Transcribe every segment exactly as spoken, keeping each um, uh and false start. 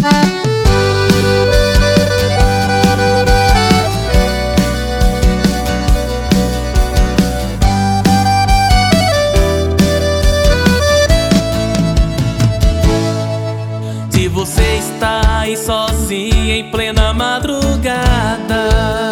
Se você está aí sozinha em plena madrugada,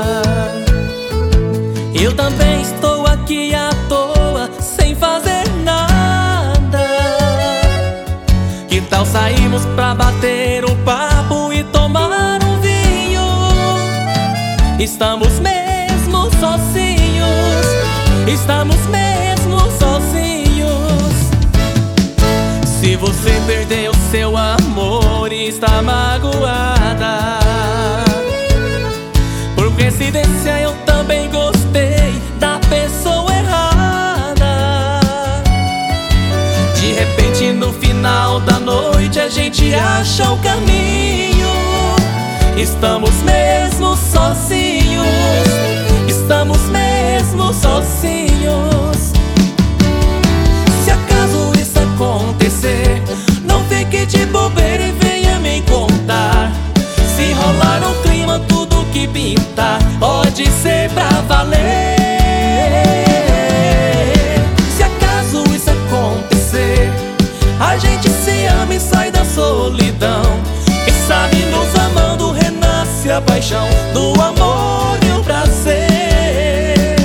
eu também estou aqui à toa, sem fazer nada. Que tal sairmos pra bater um papo e tomar um vinho? Estamos mesmo sozinhos, estamos mesmo sozinhos. Se você perdeu seu amor e está magoada, por coincidência eu também gostei da pessoa errada. De repente no final da noite a gente acha o caminho. Estamos mesmo sozinhos, estamos mesmo sozinhos. Se acaso isso acontecer, não fique de bobeira e venha me contar. Se rolar um clima, tudo que pintar pode ser pra valer. Se acaso isso acontecer, a gente se ama e sai da solidão. Quem sabe nos amando renasce a paixão do amor e o prazer.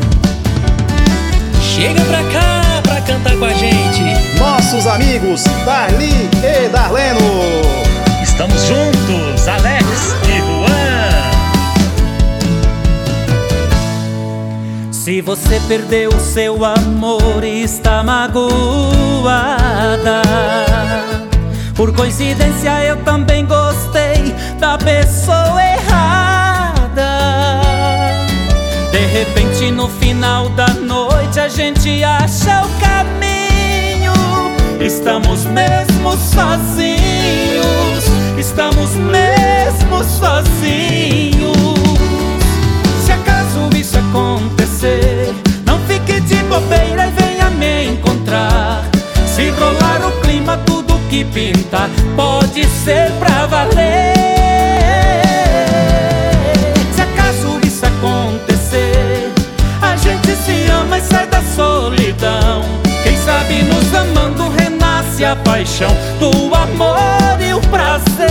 Chega pra cá pra cantar com a gente, nossos amigos Darli e Darleno. Estamos juntos, Alex e Juan. Se você perdeu o seu amor e está magoada, por coincidência eu também gostei da pessoa errada. De repente no final da noite a gente acha o caminho. Estamos mesmo sozinhos, estamos mesmo sozinhos. Se acaso isso acontecer, não fique de bobeira e venha me encontrar. Se rolar o clima, tudo que pinta pode ser pra valer. Se acaso isso acontecer, a gente se ama e sai da solidão. Quem sabe nos amando renasce a paixão do amor e o prazer.